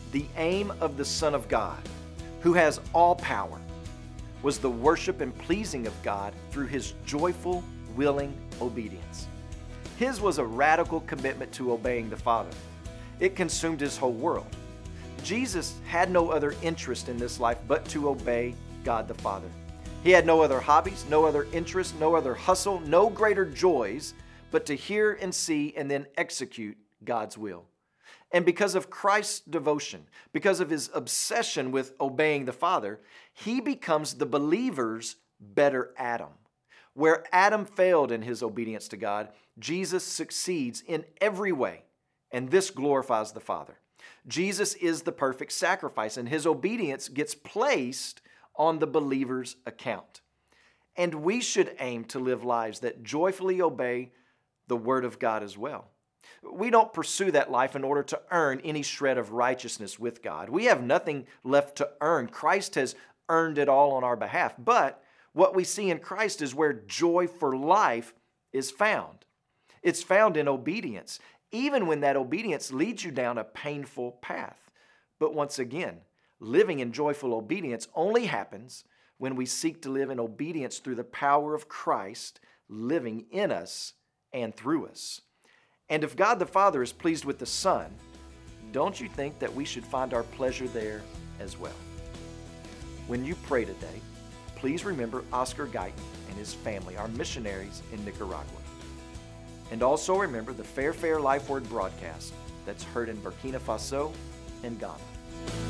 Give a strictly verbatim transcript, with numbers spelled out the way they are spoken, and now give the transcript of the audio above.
The aim of the Son of God, who has all power, was the worship and pleasing of God through his joyful, willing obedience. His was a radical commitment to obeying the Father. It consumed his whole world. Jesus had no other interest in this life but to obey God the Father. He had no other hobbies, no other interests, no other hustle, no greater joys but to hear and see and then execute God's will. And because of Christ's devotion, because of his obsession with obeying the Father, he becomes the believer's better Adam. Where Adam failed in his obedience to God, Jesus succeeds in every way, and this glorifies the Father. Jesus is the perfect sacrifice, and his obedience gets placed on the believer's account. And we should aim to live lives that joyfully obey the Word of God as well. We don't pursue that life in order to earn any shred of righteousness with God. We have nothing left to earn. Christ has earned it all on our behalf. But what we see in Christ is where joy for life is found. It's found in obedience, even when that obedience leads you down a painful path. But once again, living in joyful obedience only happens when we seek to live in obedience through the power of Christ living in us and through us. And if God the Father is pleased with the Son, don't you think that we should find our pleasure there as well? When you pray today, please remember Oscar Guyton and his family, our missionaries in Nicaragua. And also remember the Fair Fair Life Word broadcast that's heard in Burkina Faso and Ghana.